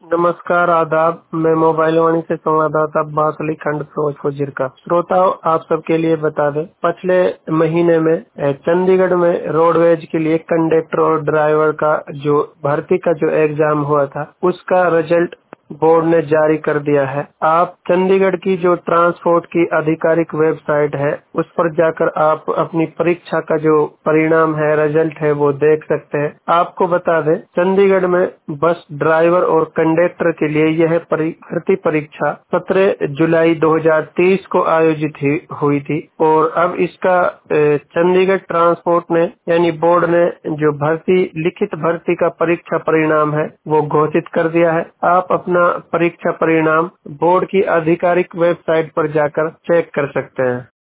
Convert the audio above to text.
नमस्कार, आदाब। मैं मोबाइल वाणी से संवाददाता अब्बास अली खंड फिरोजपुर जिरका। श्रोताओं, आप सबके लिए बता दें, पिछले महीने में चंडीगढ़ में रोडवेज के लिए कंडक्टर और ड्राइवर का जो भर्ती का जो एग्जाम हुआ था, उसका रिजल्ट बोर्ड ने जारी कर दिया है। आप चंडीगढ़ की जो ट्रांसपोर्ट की आधिकारिक वेबसाइट है, उस पर जाकर आप अपनी परीक्षा का जो परिणाम है, रिजल्ट है, वो देख सकते हैं। आपको बता दें, चंडीगढ़ में बस ड्राइवर और कंडक्टर के लिए यह भर्ती परीक्षा 17 जुलाई 2023 को आयोजित हुई थी और अब इसका चंडीगढ़ ट्रांसपोर्ट ने यानी बोर्ड ने जो लिखित भर्ती का परीक्षा परिणाम है, वो घोषित कर दिया है। आप अपना परीक्षा परिणाम बोर्ड की आधिकारिक वेबसाइट पर जाकर चेक कर सकते हैं।